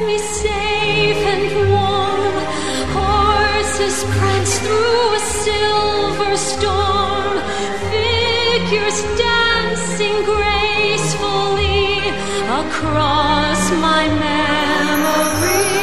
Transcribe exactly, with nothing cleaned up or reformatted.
me safe and warm. Horses prance through a silver storm. Figures dancing gracefully across my memory.